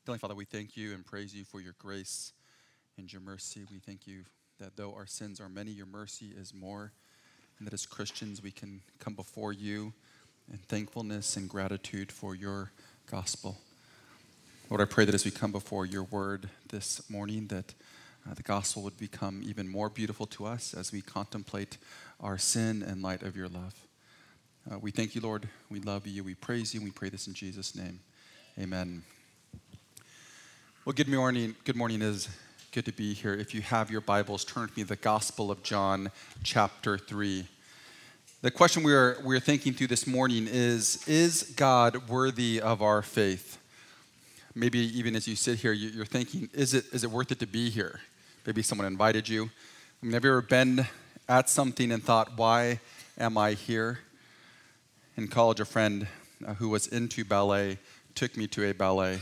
Heavenly Father, we thank you and praise you for your grace and your mercy. We thank you that though our sins are many, your mercy is more, and that as Christians we can come before you in thankfulness and gratitude for your gospel. Lord, I pray that as we come before your word this morning, that the gospel would become even more beautiful to us as we contemplate our sin in light of your love. We thank you, Lord. We love you. We praise you. And we pray this in Jesus' name. Amen. Well, good morning. Good morning. It is good to be here. If you have your Bibles, turn with me to the Gospel of John, chapter 3. The question we're thinking through this morning is God worthy of our faith? Maybe even as you sit here, you're thinking, is it worth it to be here? Maybe someone invited you. Have you ever been at something and thought, why am I here? In college, a friend who was into ballet took me to a ballet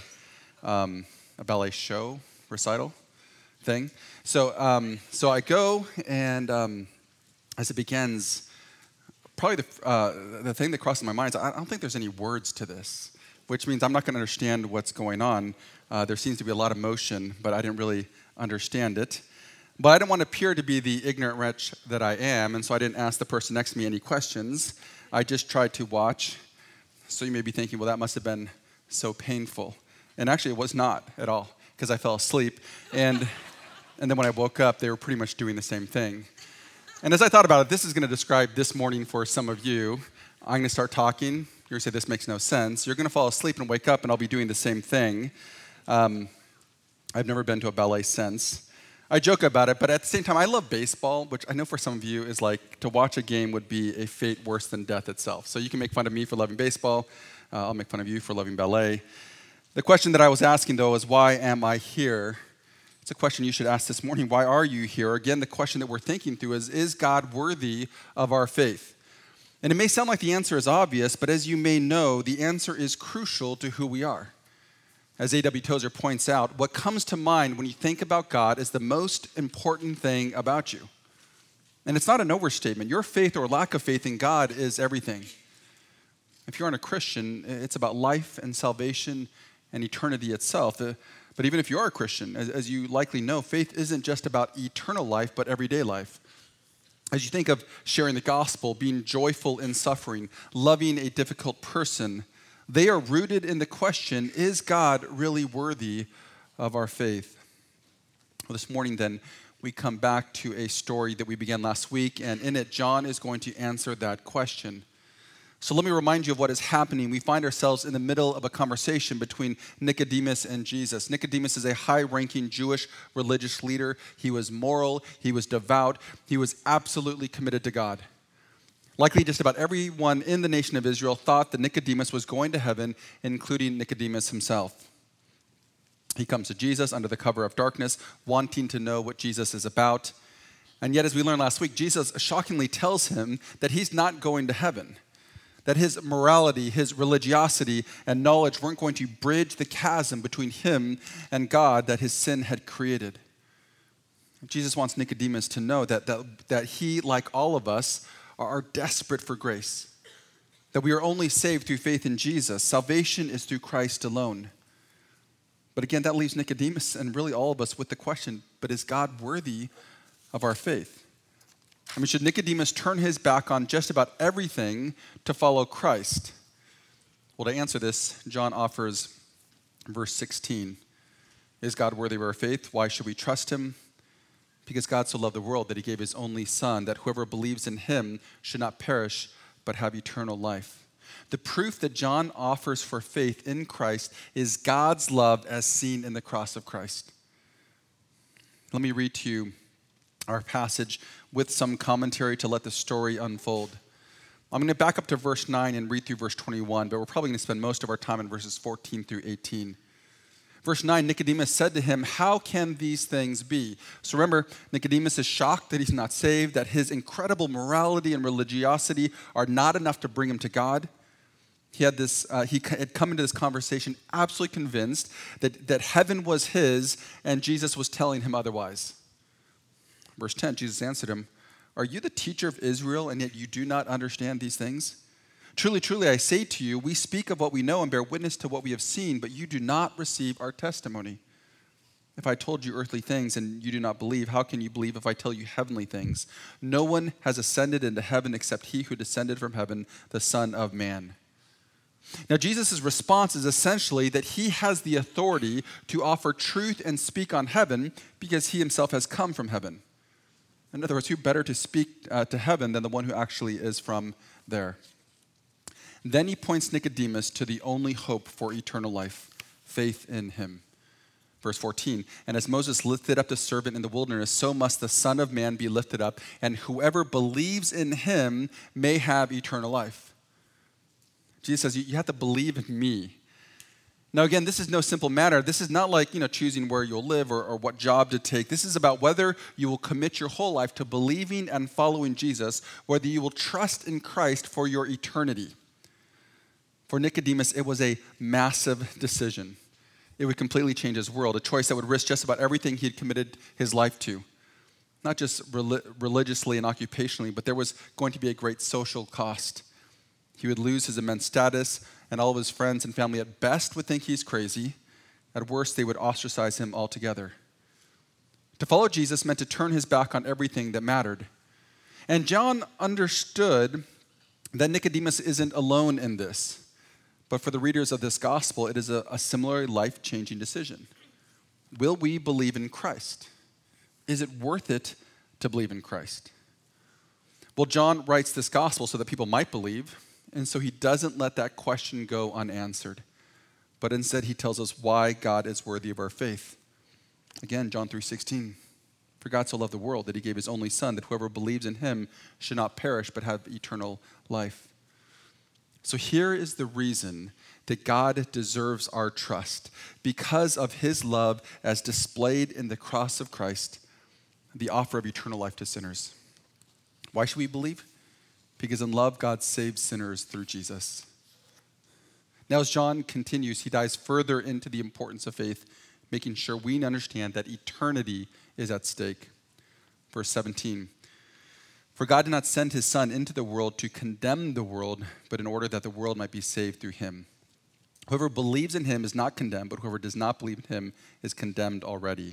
show, recital thing. So I go, and as it begins, probably the thing that crosses my mind is I don't think there's any words to this, which means I'm not going to understand what's going on. There seems to be a lot of motion, but I didn't really understand it. But I didn't want to appear to be the ignorant wretch that I am, and so I didn't ask the person next to me any questions. I just tried to watch. So you may be thinking, well, that must have been so painful. And actually, it was not at all, because I fell asleep. And then when I woke up, they were pretty much doing the same thing. And as I thought about it, this is going to describe this morning for some of you. I'm going to start talking. You're going to say, this makes no sense. You're going to fall asleep and wake up, and I'll be doing the same thing. I've never been to a ballet since. I joke about it, but at the same time, I love baseball, which I know for some of you is like to watch a game would be a fate worse than death itself. So you can make fun of me for loving baseball. I'll make fun of you for loving ballet. The question that I was asking, though, is why am I here? It's a question you should ask this morning. Why are you here? Again, the question that we're thinking through is God worthy of our faith? And it may sound like the answer is obvious, but as you may know, the answer is crucial to who we are. As A.W. Tozer points out, what comes to mind when you think about God is the most important thing about you. And it's not an overstatement. Your faith or lack of faith in God is everything. If you aren't a Christian, it's about life and salvation and eternity itself. But even if you are a Christian, as you likely know, faith isn't just about eternal life, but everyday life. As you think of sharing the gospel, being joyful in suffering, loving a difficult person, they are rooted in the question, is God really worthy of our faith? Well, this morning, then, we come back to a story that we began last week, and in it, John is going to answer that question. So let me remind you of what is happening. We find ourselves in the middle of a conversation between Nicodemus and Jesus. Nicodemus is a high-ranking Jewish religious leader. He was moral, he was devout, he was absolutely committed to God. Likely just about everyone in the nation of Israel thought that Nicodemus was going to heaven, including Nicodemus himself. He comes to Jesus under the cover of darkness, wanting to know what Jesus is about. And yet, as we learned last week, Jesus shockingly tells him that he's not going to heaven, that his morality, his religiosity, and knowledge weren't going to bridge the chasm between him and God that his sin had created. Jesus wants Nicodemus to know that he, like all of us, are desperate for grace, that we are only saved through faith in Jesus. Salvation is through Christ alone. But again, that leaves Nicodemus and really all of us with the question, but is God worthy of our faith? I mean, should Nicodemus turn his back on just about everything to follow Christ? Well, to answer this, John offers verse 16. Is God worthy of our faith? Why should we trust him? Because God so loved the world that he gave his only son, that whoever believes in him should not perish, but have eternal life. The proof that John offers for faith in Christ is God's love as seen in the cross of Christ. Let me read to you our passage with some commentary to let the story unfold. I'm going to back up to verse 9 and read through verse 21, but we're probably going to spend most of our time in verses 14 through 18. Verse 9, Nicodemus said to him, how can these things be? So remember, Nicodemus is shocked that he's not saved, that his incredible morality and religiosity are not enough to bring him to God. He had come into this conversation absolutely convinced that heaven was his and Jesus was telling him otherwise. Verse 10, Jesus answered him, are you the teacher of Israel and yet you do not understand these things? Truly, truly, I say to you, we speak of what we know and bear witness to what we have seen, but you do not receive our testimony. If I told you earthly things and you do not believe, how can you believe if I tell you heavenly things? No one has ascended into heaven except he who descended from heaven, the Son of Man. Now, Jesus' response is essentially that he has the authority to offer truth and speak on heaven because he himself has come from heaven. In other words, who better to speak to heaven than the one who actually is from there? Then he points Nicodemus to the only hope for eternal life, faith in him. Verse 14, and as Moses lifted up the servant in the wilderness, so must the Son of Man be lifted up, and whoever believes in him may have eternal life. Jesus says, you have to believe in me. Now, again, this is no simple matter. This is not like, choosing where you'll live or what job to take. This is about whether you will commit your whole life to believing and following Jesus, whether you will trust in Christ for your eternity. For Nicodemus, it was a massive decision. It would completely change his world, a choice that would risk just about everything he had committed his life to. Not just religiously and occupationally, but there was going to be a great social cost. He would lose his immense status, and all of his friends and family at best would think he's crazy. At worst, they would ostracize him altogether. To follow Jesus meant to turn his back on everything that mattered. And John understood that Nicodemus isn't alone in this. But for the readers of this gospel, it is a similar life-changing decision. Will we believe in Christ? Is it worth it to believe in Christ? Well, John writes this gospel so that people might believe, and so he doesn't let that question go unanswered. But instead, he tells us why God is worthy of our faith. Again, John 3:16. For God so loved the world that he gave his only Son, that whoever believes in him should not perish but have eternal life. So here is the reason that God deserves our trust. Because of his love as displayed in the cross of Christ, the offer of eternal life to sinners. Why should we believe? Because in love, God saves sinners through Jesus. Now, as John continues, he dives further into the importance of faith, making sure we understand that eternity is at stake. Verse 17. For God did not send his Son into the world to condemn the world, but in order that the world might be saved through him. Whoever believes in him is not condemned, but whoever does not believe in him is condemned already.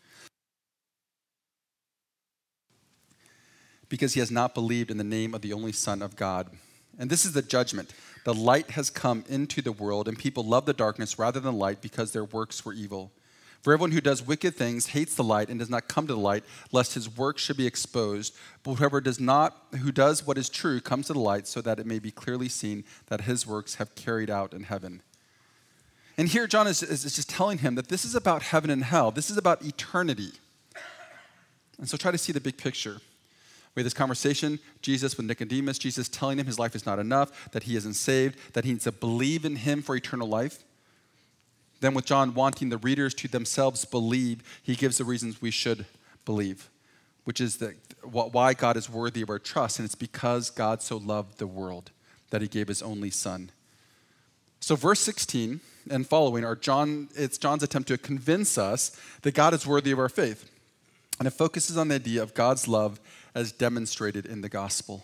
Because he has not believed in the name of the only Son of God. And this is the judgment. The light has come into the world, and people love the darkness rather than light because their works were evil. For everyone who does wicked things hates the light and does not come to the light, lest his work should be exposed. But whoever who does what is true comes to the light, so that it may be clearly seen that his works have carried out in heaven. And here John is just telling him that this is about heaven and hell. This is about eternity. And so try to see the big picture. We had this conversation, Jesus with Nicodemus, Jesus telling him his life is not enough, that he isn't saved, that he needs to believe in him for eternal life. Then with John wanting the readers to themselves believe, he gives the reasons we should believe, which is why God is worthy of our trust, and it's because God so loved the world that he gave his only Son. So verse 16 and following it's John's attempt to convince us that God is worthy of our faith. And it focuses on the idea of God's love as demonstrated in the gospel.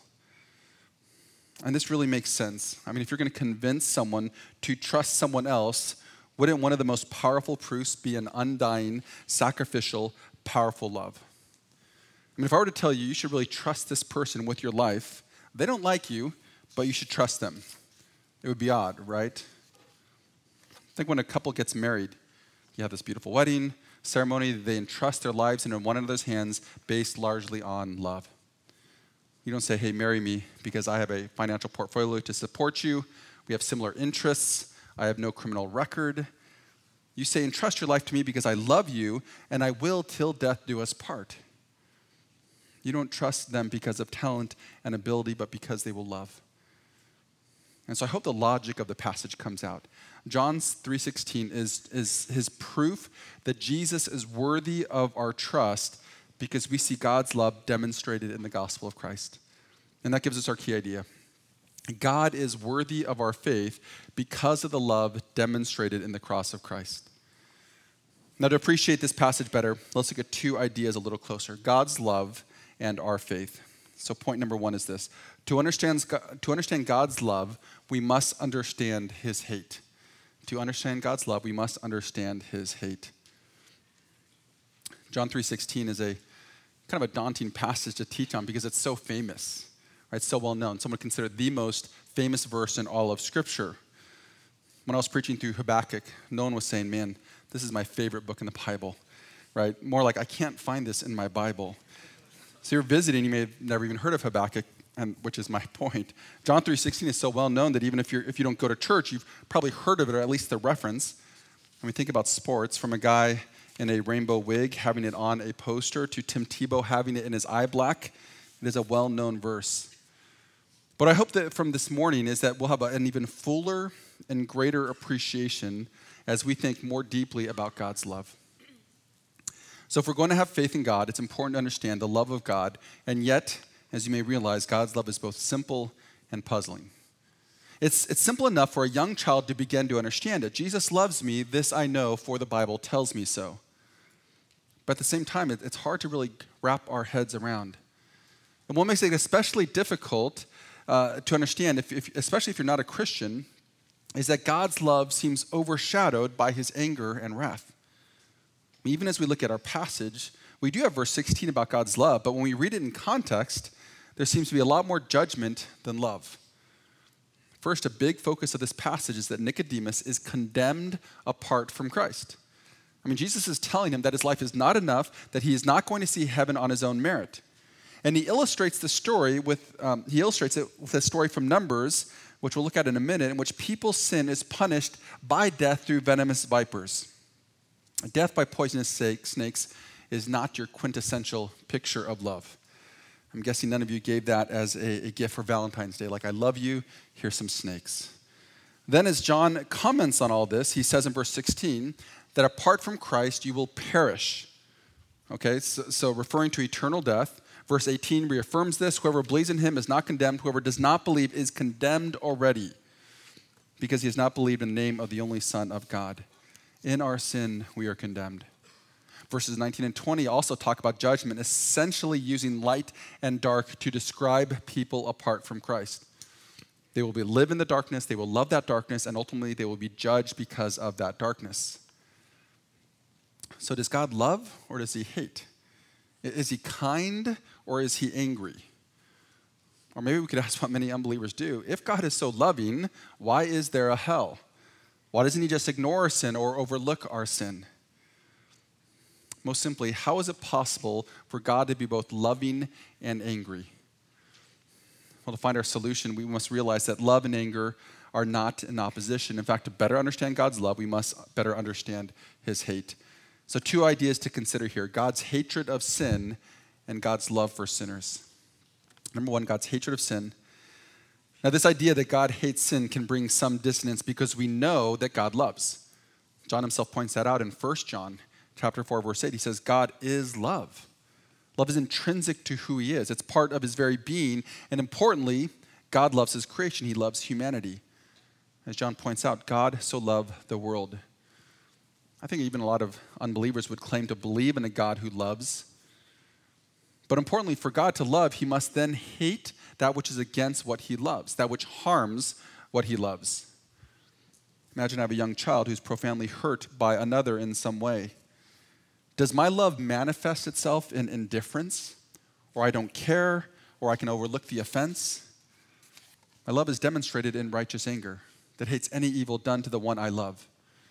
And this really makes sense. I mean, if you're going to convince someone to trust someone else, wouldn't one of the most powerful proofs be an undying, sacrificial, powerful love? I mean, if I were to tell you, you should really trust this person with your life, they don't like you, but you should trust them. It would be odd, right? Think when a couple gets married, you have this beautiful wedding ceremony, they entrust their lives into one another's hands based largely on love. You don't say, hey, marry me because I have a financial portfolio to support you. We have similar interests. I have no criminal record. You say, entrust your life to me because I love you and I will till death do us part. You don't trust them because of talent and ability, but because they will love. And so I hope the logic of the passage comes out. John 3:16 is his proof that Jesus is worthy of our trust because we see God's love demonstrated in the gospel of Christ. And that gives us our key idea. God is worthy of our faith because of the love demonstrated in the cross of Christ. Now, to appreciate this passage better, let's look at two ideas a little closer: God's love and our faith. So point number one is this. To understand God's love, we must understand his hate. To understand God's love, we must understand his hate. John 3:16 is a kind of a daunting passage to teach on because it's so famous, right? So well known. Some would consider it the most famous verse in all of Scripture. When I was preaching through Habakkuk, no one was saying, man, this is my favorite book in the Bible, right? More like, I can't find this in my Bible. So you're visiting, you may have never even heard of Habakkuk, and which is my point. John 3:16 is so well known that even if you don't go to church, you've probably heard of it, or at least the reference. When we think about sports, from a guy in a rainbow wig having it on a poster to Tim Tebow having it in his eye black, it is a well-known verse. What I hope that from this morning is that we'll have an even fuller and greater appreciation as we think more deeply about God's love. So if we're going to have faith in God, it's important to understand the love of God, and yet, as you may realize, God's love is both simple and puzzling. It's simple enough for a young child to begin to understand it. Jesus loves me, this I know, for the Bible tells me so. But at the same time, it's hard to really wrap our heads around. And what makes it especially difficult to understand, especially if you're not a Christian, is that God's love seems overshadowed by his anger and wrath. Even as we look at our passage, we do have verse 16 about God's love, but when we read it in context, there seems to be a lot more judgment than love. First, a big focus of this passage is that Nicodemus is condemned apart from Christ. I mean, Jesus is telling him that his life is not enough, that he is not going to see heaven on his own merit. And he illustrates the story with a story from Numbers, which we'll look at in a minute, in which people's sin is punished by death through venomous vipers. Death by poisonous snakes is not your quintessential picture of love. I'm guessing none of you gave that as a gift for Valentine's Day. Like, I love you, here's some snakes. Then as John comments on all this, he says in verse 16 that apart from Christ, you will perish. Okay, so referring to eternal death. Verse 18 reaffirms this. Whoever believes in him is not condemned. Whoever does not believe is condemned already because he has not believed in the name of the only Son of God. In our sin, we are condemned. Verses 19 and 20 also talk about judgment, essentially using light and dark to describe people apart from Christ. They will live in the darkness, they will love that darkness, and ultimately they will be judged because of that darkness. So does God love or does he hate? Is he kind or is he angry? Or maybe we could ask what many unbelievers do. If God is so loving, why is there a hell? Why doesn't he just ignore our sin or overlook our sin? Most simply, how is it possible for God to be both loving and angry? Well, to find our solution, we must realize that love and anger are not in opposition. In fact, to better understand God's love, we must better understand his hate. So 2 ideas to consider here: God's hatred of sin and God's love for sinners. Number 1, God's hatred of sin. Now, this idea that God hates sin can bring some dissonance because we know that God loves. John himself points that out in 1 John chapter 4, verse 8. He says, God is love. Love is intrinsic to who he is. It's part of his very being. And importantly, God loves his creation. He loves humanity. As John points out, God so loved the world. I think even a lot of unbelievers would claim to believe in a God who loves. But importantly, for God to love, he must then hate that which is against what he loves, that which harms what he loves. Imagine I have a young child who's profoundly hurt by another in some way. Does my love manifest itself in indifference, or I don't care, or I can overlook the offense? My love is demonstrated in righteous anger that hates any evil done to the one I love.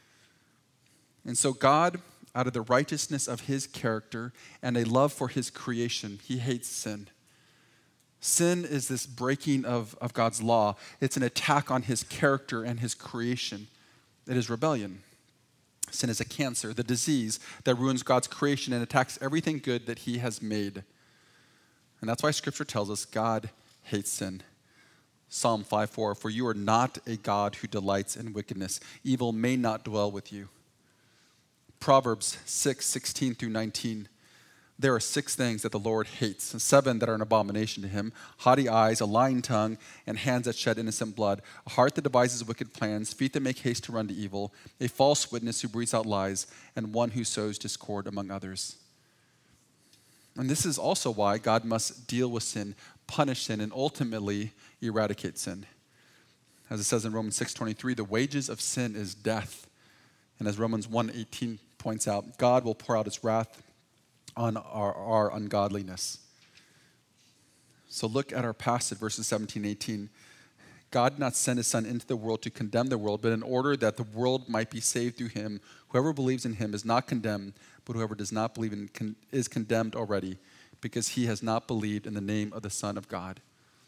And so God, out of the righteousness of his character and a love for his creation, he hates sin. Sin is this breaking of God's law. It's an attack on his character and his creation. It is rebellion. Sin is a cancer, the disease that ruins God's creation and attacks everything good that he has made. And that's why Scripture tells us God hates sin. Psalm 5:4, for you are not a God who delights in wickedness. Evil may not dwell with you. Proverbs 6:16 through 19. There are 6 things that the Lord hates, and 7 that are an abomination to him: haughty eyes, a lying tongue, and hands that shed innocent blood, a heart that devises wicked plans, feet that make haste to run to evil, a false witness who breathes out lies, and one who sows discord among others. And this is also why God must deal with sin punish sin, and ultimately eradicate sin. As it says in Romans 6:23, the wages of sin is death. And as Romans 1:18 points out, God will pour out his wrath on our ungodliness. So look at our passage, verses 17 and 18. God did not send his son into the world to condemn the world, but in order that the world might be saved through him. Whoever believes in him is not condemned, but whoever does not believe is condemned already, because he has not believed in the name of the Son of God.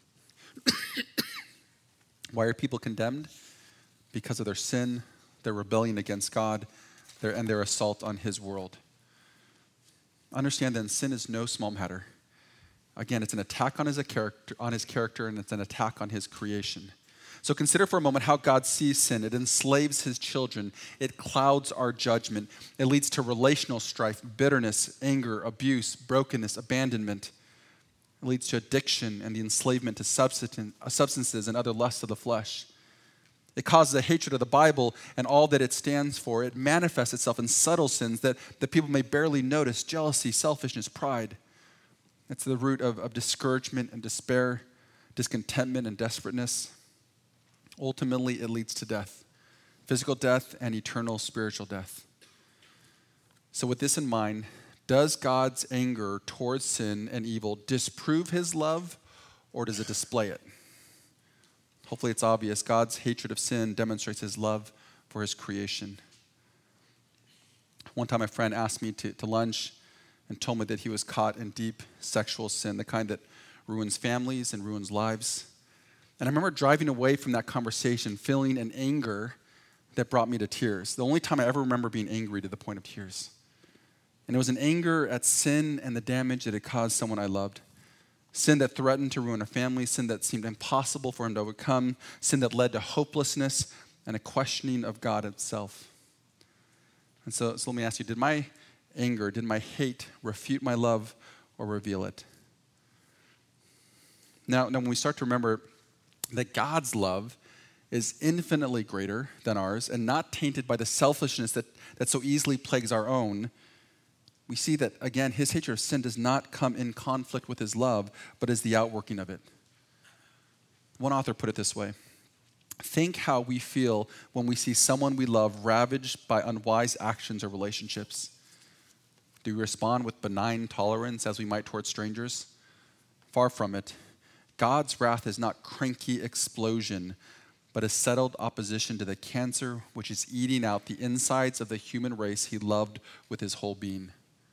Why are people condemned? Because of their sin, their rebellion against God, and their assault on his world. Understand then, sin is no small matter. Again, it's an attack on his character, and it's an attack on his creation. So consider for a moment how God sees sin. It enslaves his children. It clouds our judgment. It leads to relational strife, bitterness, anger, abuse, brokenness, abandonment. It leads to addiction and the enslavement to substances and other lusts of the flesh. It causes a hatred of the Bible and all that it stands for. It manifests itself in subtle sins that people may barely notice: jealousy, selfishness, pride. It's the root of discouragement and despair, discontentment and desperateness. Ultimately, it leads to death, physical death and eternal spiritual death. So with this in mind, does God's anger towards sin and evil disprove his love, or does it display it? Hopefully it's obvious. God's hatred of sin demonstrates his love for his creation. One time a friend asked me to lunch and told me that he was caught in deep sexual sin, the kind that ruins families and ruins lives. And I remember driving away from that conversation feeling an anger that brought me to tears. The only time I ever remember being angry to the point of tears. And it was an anger at sin and the damage that it caused someone I loved. Sin that threatened to ruin a family, sin that seemed impossible for him to overcome, sin that led to hopelessness and a questioning of God itself. And so let me ask you, did my anger, did my hate refute my love or reveal it? Now when we start to remember that God's love is infinitely greater than ours and not tainted by the selfishness that so easily plagues our own, we see that, again, his hatred of sin does not come in conflict with his love, but is the outworking of it. One author put it this way: think how we feel when we see someone we love ravaged by unwise actions or relationships. Do we respond with benign tolerance as we might towards strangers? Far from it. God's wrath is not cranky explosion, but a settled opposition to the cancer which is eating out the insides of the human race he loved with his whole being.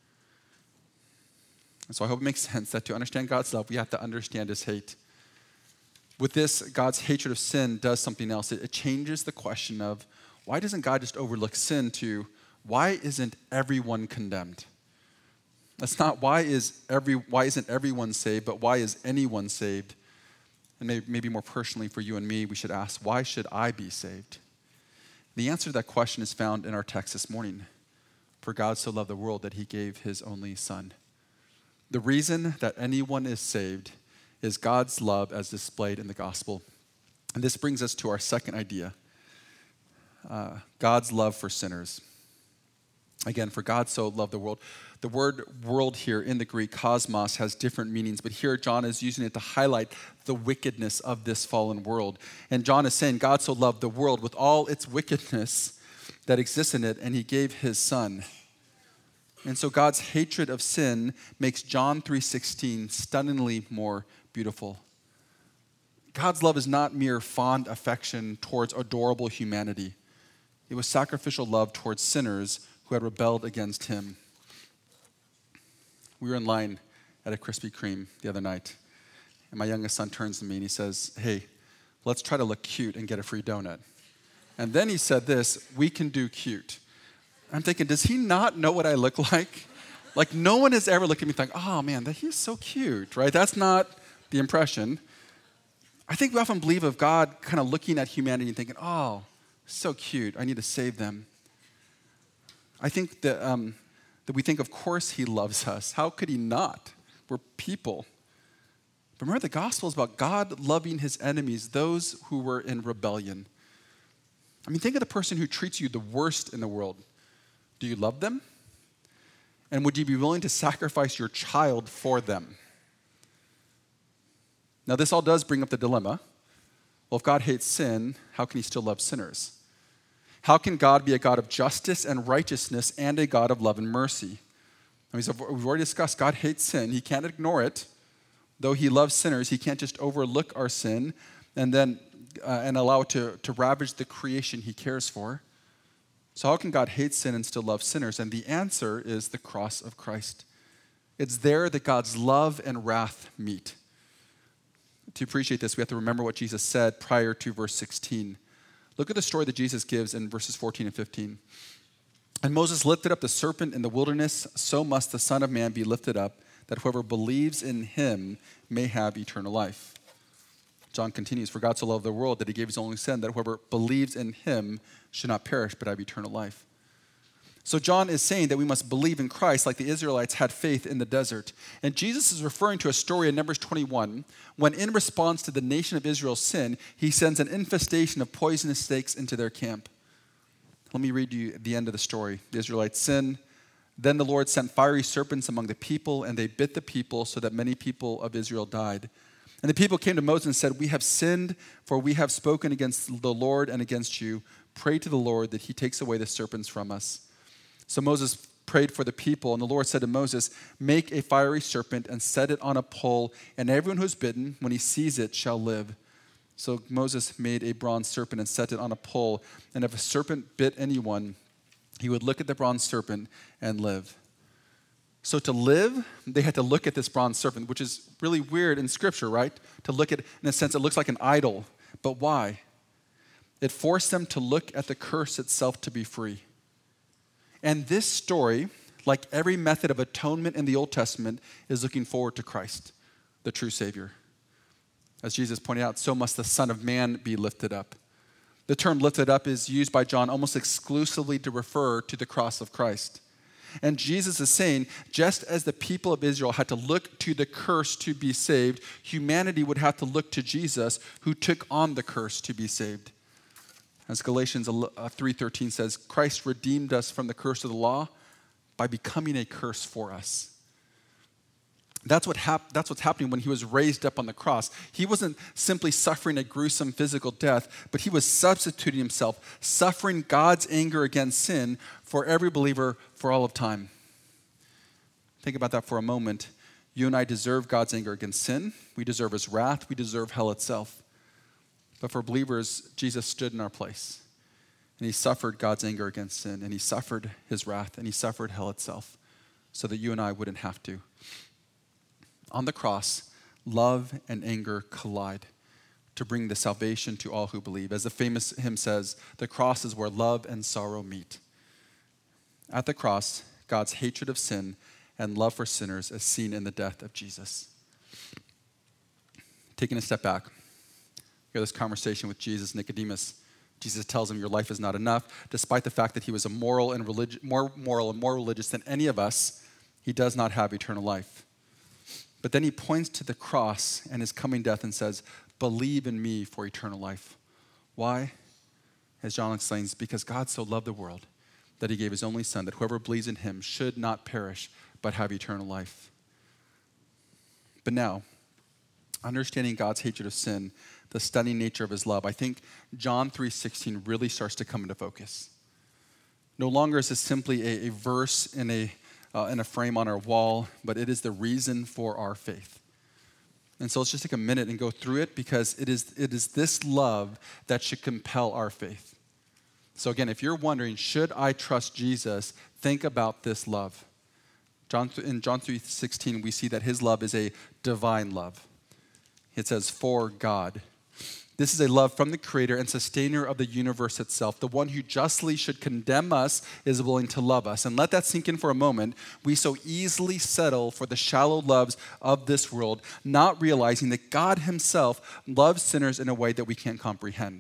And so I hope it makes sense that to understand God's love, we have to understand his hate. With this, God's hatred of sin does something else. It changes the question of, why doesn't God just overlook sin, to why isn't everyone condemned? That's not why isn't everyone saved, but why is anyone saved? And maybe more personally for you and me, we should ask, why should I be saved? The answer to that question is found in our text this morning. For God so loved the world that he gave his only son. The reason that anyone is saved is God's love as displayed in the gospel. And this brings us to our second idea, God's love for sinners. Again, for God so loved the world. The word world here in the Greek, cosmos, has different meanings, but here John is using it to highlight the wickedness of this fallen world. And John is saying God so loved the world with all its wickedness that exists in it, and he gave his son. And so God's hatred of sin makes John 3:16 stunningly more beautiful. God's love is not mere fond affection towards adorable humanity. It was sacrificial love towards sinners who had rebelled against him. We were in line at a Krispy Kreme the other night, and my youngest son turns to me and he says, "Hey, let's try to look cute and get a free donut." And then he said this, "We can do cute." I'm thinking, does he not know what I look like? Like, no one has ever looked at me thinking, "Oh man, he's so cute," right? That's not the impression. I think we often believe of God kind of looking at humanity and thinking, "Oh, so cute, I need to save them." I think that we think, of course he loves us. How could he not? We're people. But remember, the gospel is about God loving his enemies, those who were in rebellion. I mean, think of the person who treats you the worst in the world. Do you love them? And would you be willing to sacrifice your child for them? Now, this all does bring up the dilemma. Well, if God hates sin, how can he still love sinners? How can God be a God of justice and righteousness and a God of love and mercy? I mean, so we've already discussed God hates sin. He can't ignore it. Though he loves sinners, he can't just overlook our sin and then and allow it to ravage the creation he cares for. So how can God hate sin and still love sinners? And the answer is the cross of Christ. It's there that God's love and wrath meet. To appreciate this, we have to remember what Jesus said prior to verse 16. Look at the story that Jesus gives in verses 14 and 15. And Moses lifted up the serpent in the wilderness, so must the Son of Man be lifted up, that whoever believes in him may have eternal life. John continues, for God so loved the world that he gave his only Son, that whoever believes in him should not perish but have eternal life. So John is saying that we must believe in Christ like the Israelites had faith in the desert. And Jesus is referring to a story in Numbers 21 when in response to the nation of Israel's sin, he sends an infestation of poisonous snakes into their camp. Let me read you the end of the story. The Israelites sin. Then the Lord sent fiery serpents among the people, and they bit the people so that many people of Israel died. And the people came to Moses and said, we have sinned, for we have spoken against the Lord and against you. Pray to the Lord that he takes away the serpents from us. So Moses prayed for the people, and the Lord said to Moses, make a fiery serpent and set it on a pole, and everyone who is bitten, when he sees it, shall live. So Moses made a bronze serpent and set it on a pole, and if a serpent bit anyone, he would look at the bronze serpent and live. So to live, they had to look at this bronze serpent, which is really weird in Scripture, right? To look at, in a sense, it looks like an idol. But why? It forced them to look at the curse itself to be free. And this story, like every method of atonement in the Old Testament, is looking forward to Christ, the true Savior. As Jesus pointed out, so must the Son of Man be lifted up. The term lifted up is used by John almost exclusively to refer to the cross of Christ. And Jesus is saying, just as the people of Israel had to look to the curse to be saved, humanity would have to look to Jesus, who took on the curse to be saved. As Galatians 3:13 says, Christ redeemed us from the curse of the law by becoming a curse for us. That's what's happening when he was raised up on the cross. He wasn't simply suffering a gruesome physical death, but he was substituting himself, suffering God's anger against sin for every believer for all of time. Think about that for a moment. You and I deserve God's anger against sin. We deserve his wrath. We deserve hell itself. But for believers, Jesus stood in our place. And he suffered God's anger against sin. And he suffered his wrath. And he suffered hell itself so that you and I wouldn't have to. On the cross, love and anger collide to bring the salvation to all who believe. As the famous hymn says, the cross is where love and sorrow meet. At the cross, God's hatred of sin and love for sinners is seen in the death of Jesus. Taking a step back, we have this conversation with Jesus, Nicodemus. Jesus tells him, your life is not enough. Despite the fact that he was more moral and more religious than any of us, he does not have eternal life. But then he points to the cross and his coming death and says, believe in me for eternal life. Why? As John explains, because God so loved the world that he gave his only Son, that whoever believes in him should not perish, but have eternal life. But now, understanding God's hatred of sin, the stunning nature of his love, I think John 3:16 really starts to come into focus. No longer is this simply a verse in a frame on our wall, but it is the reason for our faith. And so let's just take a minute and go through it, because it is this love that should compel our faith. So again, if you're wondering, should I trust Jesus, think about this love. In John 3:16, we see that his love is a divine love. It says, for God. This is a love from the creator and sustainer of the universe itself. The one who justly should condemn us is willing to love us. And let that sink in for a moment. We so easily settle for the shallow loves of this world, not realizing that God himself loves sinners in a way that we can't comprehend.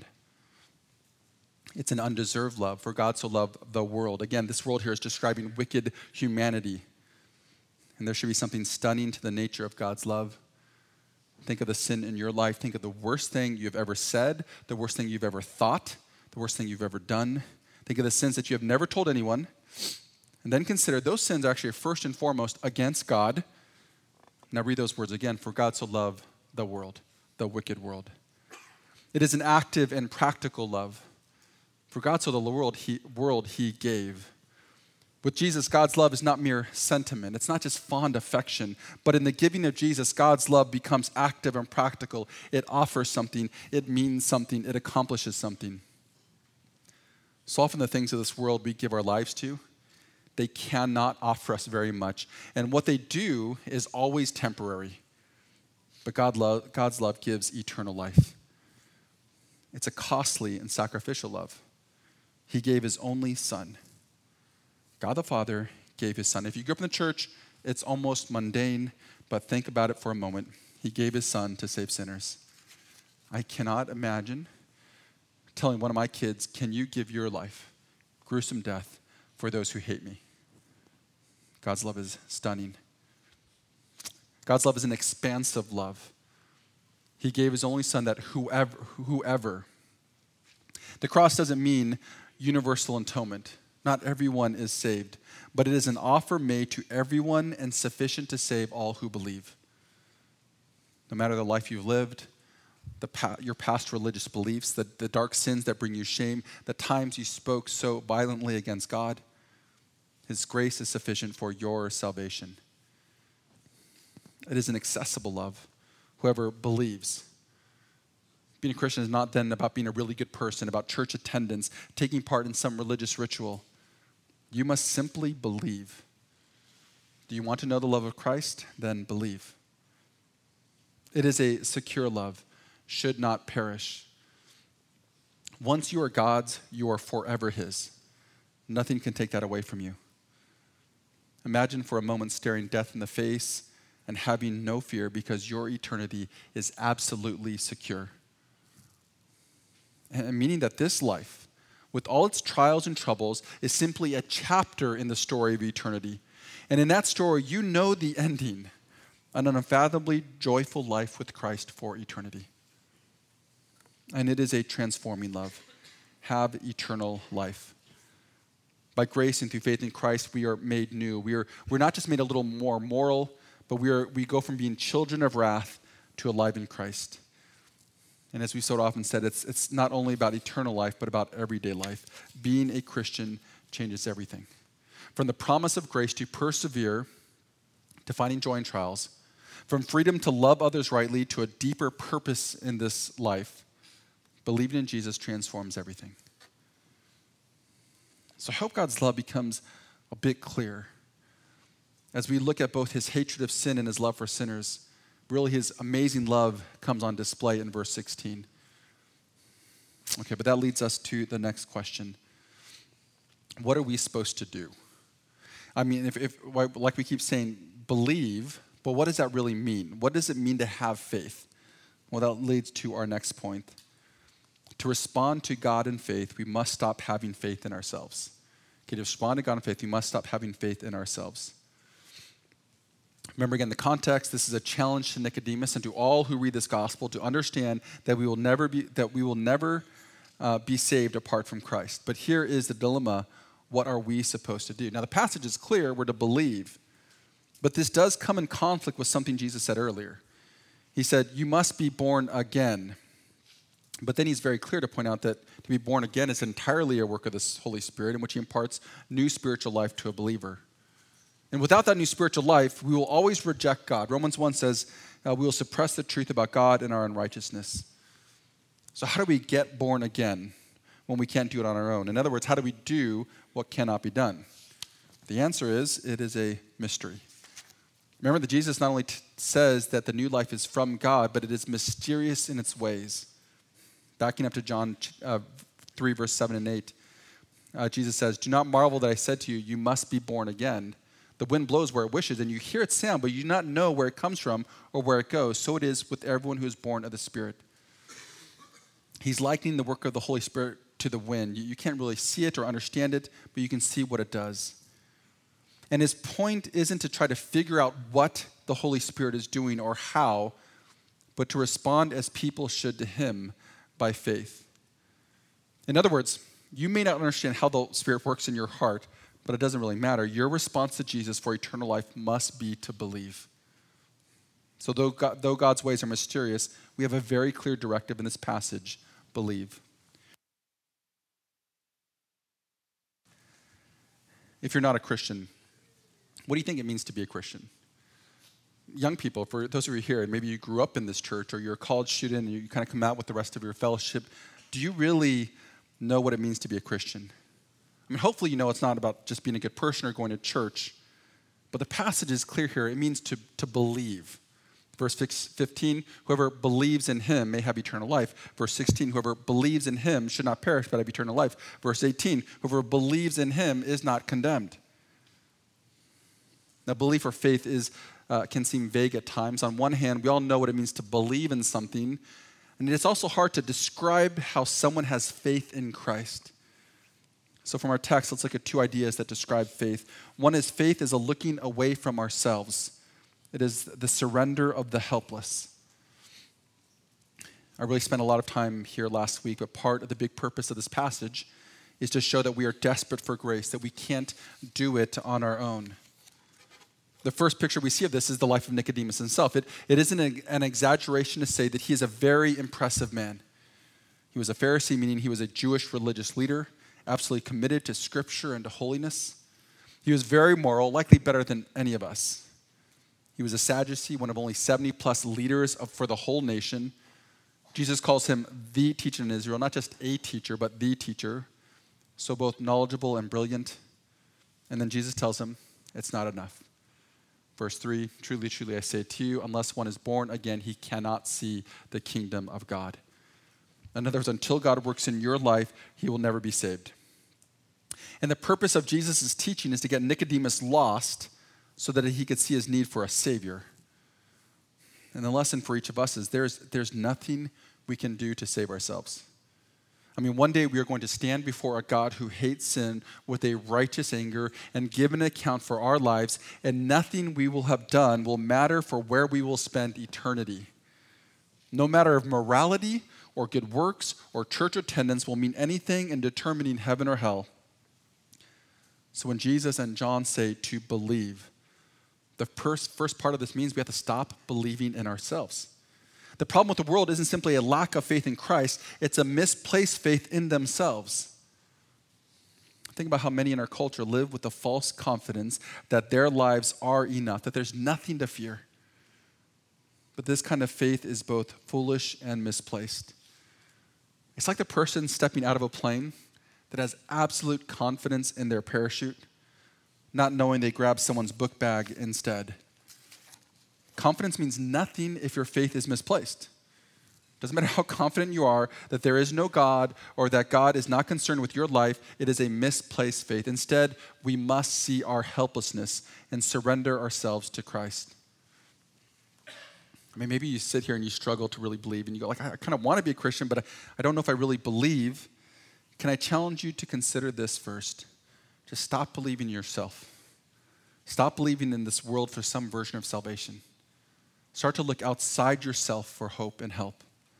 It's an undeserved love, for God so loved the world. Again, this world here is describing wicked humanity. And there should be something stunning to the nature of God's love. Think of the sin in your life. Think of the worst thing you've ever said, the worst thing you've ever thought, the worst thing you've ever done. Think of the sins that you have never told anyone. And then consider those sins are actually first and foremost against God. Now read those words again. For God so loved the world. the wicked world. It is an active and practical love. For God so the world he gave. With Jesus, God's love is not mere sentiment. It's not just fond affection. But in the giving of Jesus, God's love becomes active and practical. It offers something. It means something. It accomplishes something. So often the things of this world we give our lives to, they cannot offer us very much. And what they do is always temporary. But God's love gives eternal life. It's a costly and sacrificial love. He gave his only son. God the Father gave his son. If you grew up in the church, it's almost mundane, but think about it for a moment. He gave his son to save sinners. I cannot imagine telling one of my kids, can you give your life, gruesome death, for those who hate me? God's love is stunning. God's love is an expansive love. He gave his only son that whoever. The cross doesn't mean universal atonement. Not everyone is saved, but it is an offer made to everyone and sufficient to save all who believe. No matter the life you've lived, your past religious beliefs, the dark sins that bring you shame, the times you spoke so violently against God, his grace is sufficient for your salvation. It is an accessible love. Whoever believes. Being a Christian is not then about being a really good person, about church attendance, taking part in some religious ritual. You must simply believe. Do you want to know the love of Christ? Then believe. It is a secure love, should not perish. Once you are God's, you are forever his. Nothing can take that away from you. Imagine for a moment staring death in the face and having no fear because your eternity is absolutely secure. And meaning that this life, with all its trials and troubles, is simply a chapter in the story of eternity. And in that story, you know the ending, an unfathomably joyful life with Christ for eternity. And it is a transforming love. Have eternal life. By grace and through faith in Christ, we are made new. We're not just made a little more moral, but we go from being children of wrath to alive in Christ. And as we so often said, it's not only about eternal life, but about everyday life. Being a Christian changes everything. From the promise of grace to persevere, to finding joy in trials, from freedom to love others rightly to a deeper purpose in this life, believing in Jesus transforms everything. So I hope God's love becomes a bit clear as we look at both his hatred of sin and his love for sinners. Really, his amazing love comes on display in verse 16. Okay, but that leads us to the next question. What are we supposed to do? I mean, if like we keep saying, believe, but what does that really mean? What does it mean to have faith? Well, that leads to our next point. To respond to God in faith, we must stop having faith in ourselves. Okay, to respond to God in faith, we must stop having faith in ourselves. Remember again the context. This is a challenge to Nicodemus and to all who read this gospel to understand that we will never be saved apart from Christ. But here is the dilemma: what are we supposed to do? Now the passage is clear. We're to believe, but this does come in conflict with something Jesus said earlier. He said, "You must be born again." But then he's very clear to point out that to be born again is entirely a work of the Holy Spirit, in which he imparts new spiritual life to a believer. And without that new spiritual life, we will always reject God. Romans 1 says, we will suppress the truth about God in our unrighteousness. So how do we get born again when we can't do it on our own? In other words, how do we do what cannot be done? The answer is, it is a mystery. Remember that Jesus not only says that the new life is from God, but it is mysterious in its ways. Backing up to John 3, verse 7 and 8, Jesus says, "Do not marvel that I said to you, you must be born again. The wind blows where it wishes, and you hear its sound, but you do not know where it comes from or where it goes. So it is with everyone who is born of the Spirit." He's likening the work of the Holy Spirit to the wind. You can't really see it or understand it, but you can see what it does. And his point isn't to try to figure out what the Holy Spirit is doing or how, but to respond as people should to him by faith. In other words, you may not understand how the Spirit works in your heart, but it doesn't really matter. Your response to Jesus for eternal life must be to believe. So though God's ways are mysterious, we have a very clear directive in this passage: believe. If you're not a Christian, what do you think it means to be a Christian? Young people, for those of you here, and maybe you grew up in this church or you're a college student and you kind of come out with the rest of your fellowship, do you really know what it means to be a Christian? I mean, hopefully you know it's not about just being a good person or going to church, but the passage is clear here. It means to believe. Verse 15, whoever believes in him may have eternal life. Verse 16, whoever believes in him should not perish but have eternal life. Verse 18, whoever believes in him is not condemned. Now, belief or faith can seem vague at times. On one hand, we all know what it means to believe in something, and it's also hard to describe how someone has faith in Christ. So from our text, let's look at two ideas that describe faith. One is faith is a looking away from ourselves. It is the surrender of the helpless. I really spent a lot of time here last week, but part of the big purpose of this passage is to show that we are desperate for grace, that we can't do it on our own. The first picture we see of this is the life of Nicodemus himself. It isn't an exaggeration to say that he is a very impressive man. He was a Pharisee, meaning he was a Jewish religious leader, absolutely committed to Scripture and to holiness. He was very moral, likely better than any of us. He was a Sadducee, one of only 70-plus leaders for the whole nation. Jesus calls him the teacher in Israel, not just a teacher, but the teacher. So both knowledgeable and brilliant. And then Jesus tells him, it's not enough. Verse 3, truly, truly, I say to you, unless one is born again, he cannot see the kingdom of God. In other words, until God works in your life, he will never be saved. And the purpose of Jesus' teaching is to get Nicodemus lost so that he could see his need for a Savior. And the lesson for each of us is there's nothing we can do to save ourselves. I mean, one day we are going to stand before a God who hates sin with a righteous anger and give an account for our lives, and nothing we will have done will matter for where we will spend eternity. No matter of morality or good works or church attendance will mean anything in determining heaven or hell. So when Jesus and John say to believe, the first part of this means we have to stop believing in ourselves. The problem with the world isn't simply a lack of faith in Christ, it's a misplaced faith in themselves. Think about how many in our culture live with the false confidence that their lives are enough, that there's nothing to fear. But this kind of faith is both foolish and misplaced. It's like the person stepping out of a plane that has absolute confidence in their parachute, not knowing they grabbed someone's book bag instead. Confidence means nothing if your faith is misplaced. Doesn't matter how confident you are that there is no God or that God is not concerned with your life, it is a misplaced faith. Instead, we must see our helplessness and surrender ourselves to Christ. I mean, maybe you sit here and you struggle to really believe, and you go, like, I kind of want to be a Christian, but I don't know if I really believe. Can I challenge you to consider this first? Just stop believing in yourself. Stop believing in this world for some version of salvation. Start to look outside yourself for hope and help.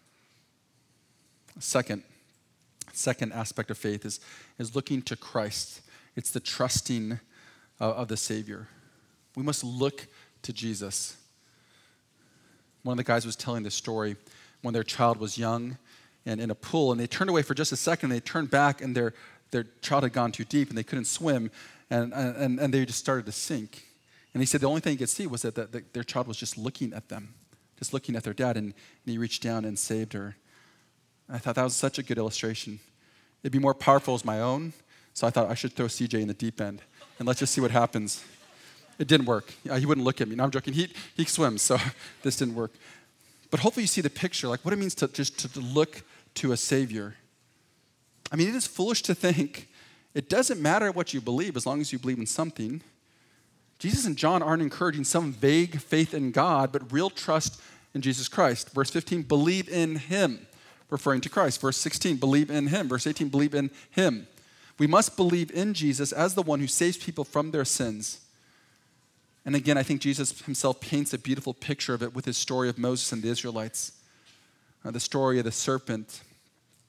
Second aspect of faith is looking to Christ. It's the trusting of the Savior. We must look to Jesus. One of the guys was telling this story when their child was young and in a pool, and they turned away for just a second, and they turned back, and their child had gone too deep, and they couldn't swim, and they just started to sink. And he said the only thing he could see was that their child was just looking at them, just looking at their dad, and he reached down and saved her. I thought that was such a good illustration. It'd be more powerful as my own, so I thought I should throw CJ in the deep end, and let's just see what happens. It didn't work. He wouldn't look at me. No, I'm joking. He swims, so this didn't work. But hopefully you see the picture, like what it means to look to a Savior. I mean, it is foolish to think it doesn't matter what you believe as long as you believe in something. Jesus and John aren't encouraging some vague faith in God, but real trust in Jesus Christ. Verse 15, believe in him, referring to Christ. Verse 16, believe in him. Verse 18, believe in him. We must believe in Jesus as the one who saves people from their sins. And again, I think Jesus himself paints a beautiful picture of it with his story of Moses and the Israelites. The story of the serpent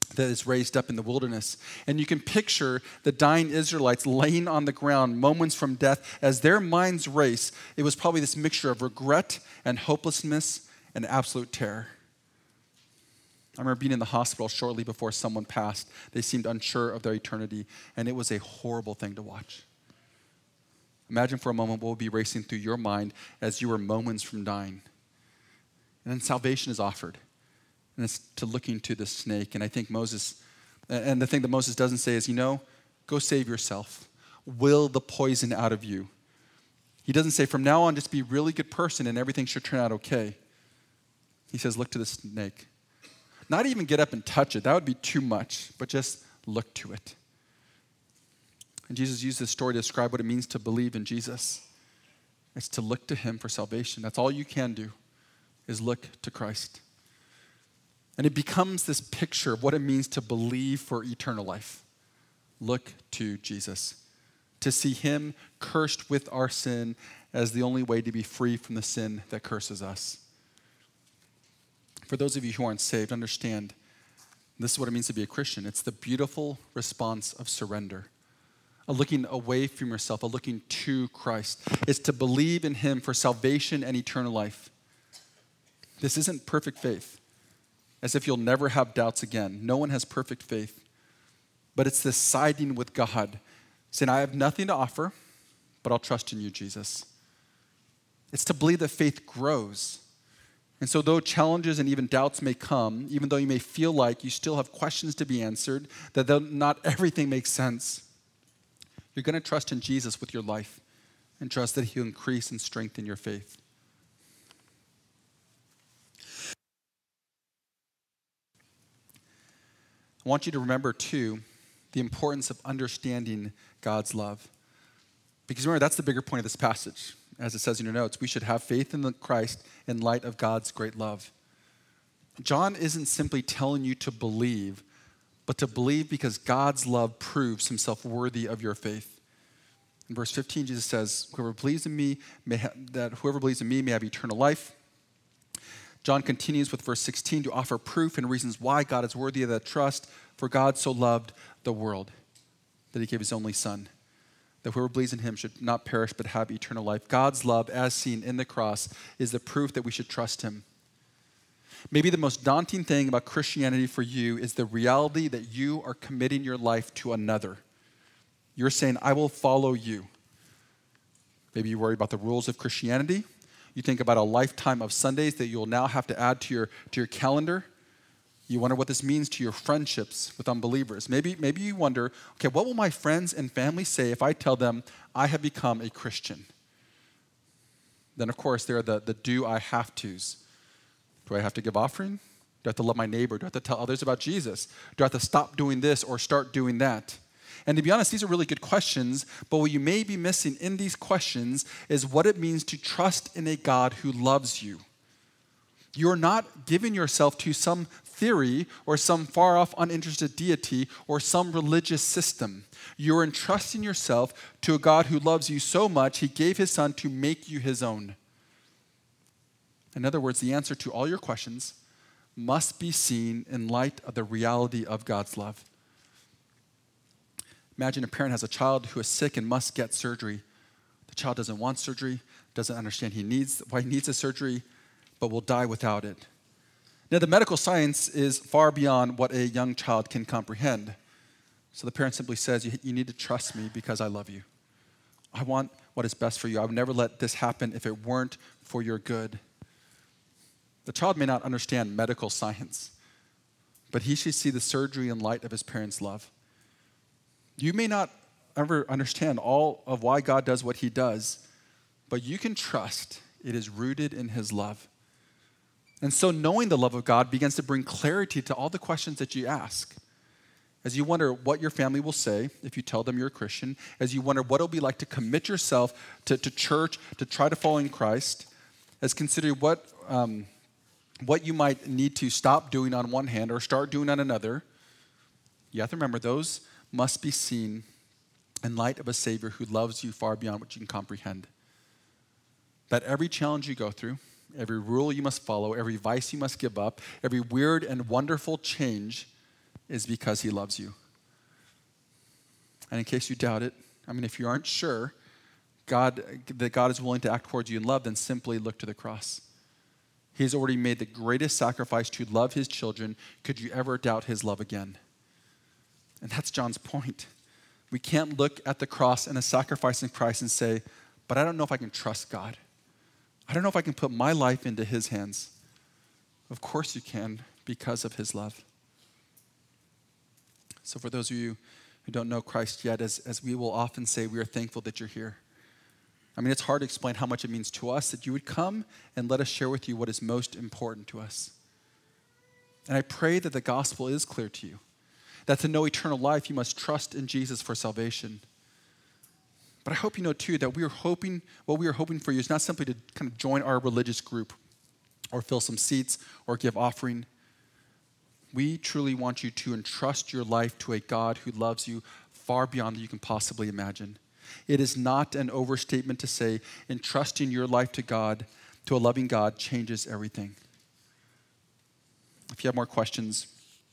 that is raised up in the wilderness. And you can picture the dying Israelites laying on the ground moments from death as their minds race. It was probably this mixture of regret and hopelessness and absolute terror. I remember being in the hospital shortly before someone passed. They seemed unsure of their eternity, and it was a horrible thing to watch. Imagine for a moment what would be racing through your mind as you were moments from dying. And then salvation is offered. And it's to looking to the snake. And I think Moses, and the thing that Moses doesn't say is, go save yourself. Will the poison out of you. He doesn't say, from now on, just be a really good person and everything should turn out okay. He says, look to the snake. Not even get up and touch it. That would be too much. But just look to it. And Jesus used this story to describe what it means to believe in Jesus. It's to look to him for salvation. That's all you can do, is look to Christ. And it becomes this picture of what it means to believe for eternal life. Look to Jesus. To see him cursed with our sin as the only way to be free from the sin that curses us. For those of you who aren't saved, understand this is what it means to be a Christian. It's the beautiful response of surrender. A looking away from yourself, a looking to Christ. It's to believe in him for salvation and eternal life. This isn't perfect faith, as if you'll never have doubts again. No one has perfect faith. But it's this siding with God, saying, I have nothing to offer, but I'll trust in you, Jesus. It's to believe that faith grows. And so though challenges and even doubts may come, even though you may feel like you still have questions to be answered, that not everything makes sense, you're going to trust in Jesus with your life and trust that he'll increase and strengthen your faith. I want you to remember, too, the importance of understanding God's love. Because remember, that's the bigger point of this passage. As it says in your notes, we should have faith in Christ in light of God's great love. John isn't simply telling you to believe, but to believe because God's love proves himself worthy of your faith. In verse 15, Jesus says, whoever believes in me may have eternal life. John continues with verse 16 to offer proof and reasons why God is worthy of that trust. For God so loved the world that he gave his only son, that whoever believes in him should not perish but have eternal life. God's love, as seen in the cross, is the proof that we should trust him. Maybe the most daunting thing about Christianity for you is the reality that you are committing your life to another. You're saying, I will follow you. Maybe you worry about the rules of Christianity. You think about a lifetime of Sundays that you'll now have to add to your calendar. You wonder what this means to your friendships with unbelievers. Maybe you wonder, okay, what will my friends and family say if I tell them I have become a Christian? Then, of course, there are the do I have tos. Do I have to give offering? Do I have to love my neighbor? Do I have to tell others about Jesus? Do I have to stop doing this or start doing that? And to be honest, these are really good questions, but what you may be missing in these questions is what it means to trust in a God who loves you. You're not giving yourself to some theory or some far-off uninterested deity or some religious system. You're entrusting yourself to a God who loves you so much, he gave his son to make you his own. In other words, the answer to all your questions must be seen in light of the reality of God's love. Imagine a parent has a child who is sick and must get surgery. The child doesn't want surgery, doesn't understand why he needs a surgery, but will die without it. Now, the medical science is far beyond what a young child can comprehend. So the parent simply says, you need to trust me because I love you. I want what is best for you. I would never let this happen if it weren't for your good. The child may not understand medical science, but he should see the surgery in light of his parents' love. You may not ever understand all of why God does what he does, but you can trust it is rooted in his love. And so knowing the love of God begins to bring clarity to all the questions that you ask. As you wonder what your family will say if you tell them you're a Christian, as you wonder what it'll be like to commit yourself to church, to try to follow in Christ, as consider what you might need to stop doing on one hand or start doing on another, you have to remember those must be seen in light of a Savior who loves you far beyond what you can comprehend. That every challenge you go through, every rule you must follow, every vice you must give up, every weird and wonderful change is because he loves you. And in case you doubt it, if you aren't sure that God is willing to act towards you in love, then simply look to the cross. He's already made the greatest sacrifice to love his children. Could you ever doubt his love again? And that's John's point. We can't look at the cross and the sacrifice in Christ and say, but I don't know if I can trust God. I don't know if I can put my life into his hands. Of course you can, because of his love. So for those of you who don't know Christ yet, as we will often say, we are thankful that you're here. It's hard to explain how much it means to us that you would come and let us share with you what is most important to us. And I pray that the gospel is clear to you, that to know eternal life, you must trust in Jesus for salvation. But I hope you know, too, that what we are hoping for you is not simply to kind of join our religious group or fill some seats or give offering. We truly want you to entrust your life to a God who loves you far beyond what you can possibly imagine. It is not an overstatement to say entrusting your life to God, to a loving God, changes everything. If you have more questions,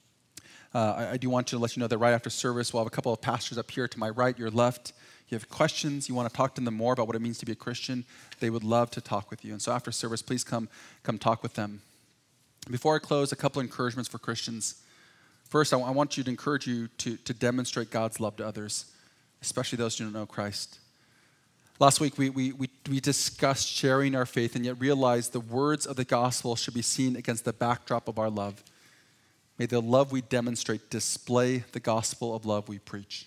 I do want to let you know that right after service, we'll have a couple of pastors up here to my right, your left. You have questions, you want to talk to them more about what it means to be a Christian, they would love to talk with you. And so after service, please come talk with them. Before I close, a couple of encouragements for Christians. First, I want to encourage you to demonstrate God's love to others, especially those who don't know Christ. Last week, we discussed sharing our faith and yet realized the words of the gospel should be seen against the backdrop of our love. May the love we demonstrate display the gospel of love we preach.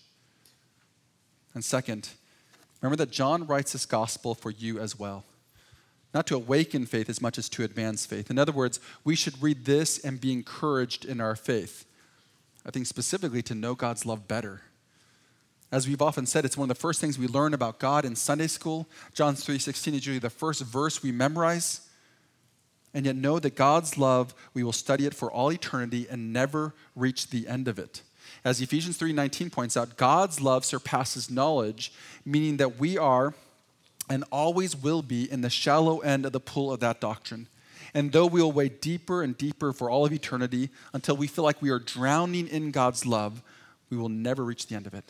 And second, remember that John writes this gospel for you as well. Not to awaken faith as much as to advance faith. In other words, we should read this and be encouraged in our faith. I think specifically to know God's love better. As we've often said, it's one of the first things we learn about God in Sunday school. John 3:16 is usually the first verse we memorize. And yet know that God's love, we will study it for all eternity and never reach the end of it. As Ephesians 3:19 points out, God's love surpasses knowledge, meaning that we are and always will be in the shallow end of the pool of that doctrine. And though we will wade deeper and deeper for all of eternity until we feel like we are drowning in God's love, we will never reach the end of it.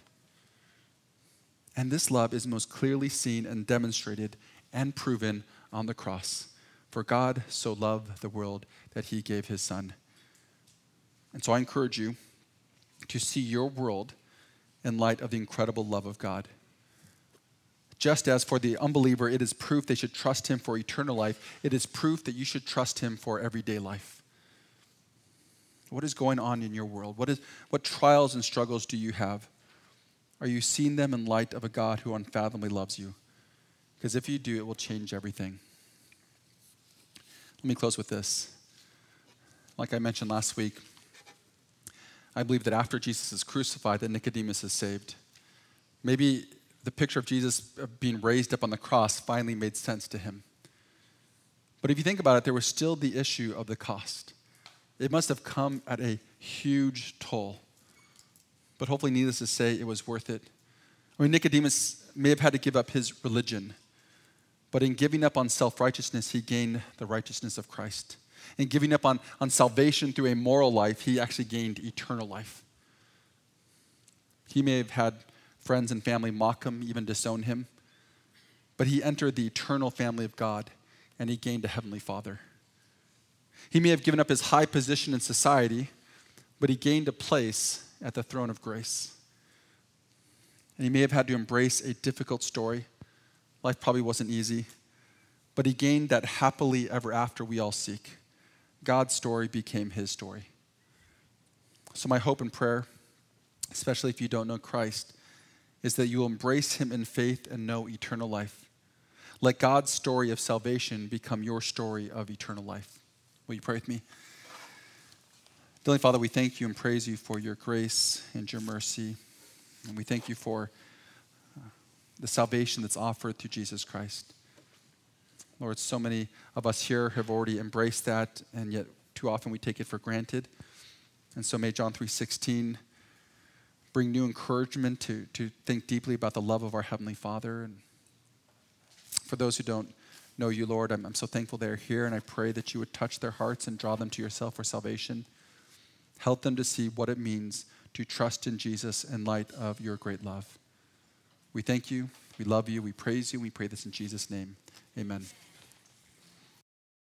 And this love is most clearly seen and demonstrated and proven on the cross. For God so loved the world that he gave his son. And so I encourage you to see your world in light of the incredible love of God. Just as for the unbeliever, it is proof they should trust him for eternal life, it is proof that you should trust him for everyday life. What is going on in your world? What trials and struggles do you have? Are you seeing them in light of a God who unfathomably loves you? Because if you do, it will change everything. Let me close with this. Like I mentioned last week, I believe that after Jesus is crucified, that Nicodemus is saved. Maybe the picture of Jesus being raised up on the cross finally made sense to him. But if you think about it, there was still the issue of the cost. It must have come at a huge toll. But hopefully, needless to say, it was worth it. Nicodemus may have had to give up his religion, but in giving up on self-righteousness, he gained the righteousness of Christ. In giving up on salvation through a moral life, he actually gained eternal life. He may have had friends and family mock him, even disown him, but he entered the eternal family of God, and he gained a heavenly Father. He may have given up his high position in society, but he gained a place at the throne of grace. And he may have had to embrace a difficult story. Life probably wasn't easy, but he gained that happily ever after we all seek. God's story became his story. So my hope and prayer, especially if you don't know Christ, is that you will embrace him in faith and know eternal life. Let God's story of salvation become your story of eternal life. Will you pray with me? Heavenly Father, we thank you and praise you for your grace and your mercy. And we thank you for the salvation that's offered through Jesus Christ. Lord, so many of us here have already embraced that, and yet too often we take it for granted. And so may John 3:16 bring new encouragement to think deeply about the love of our Heavenly Father. And for those who don't know you, Lord, I'm so thankful they're here, and I pray that you would touch their hearts and draw them to yourself for salvation. Help them to see what it means to trust in Jesus in light of your great love. We thank you. We love you. We praise you. We pray this in Jesus' name. Amen.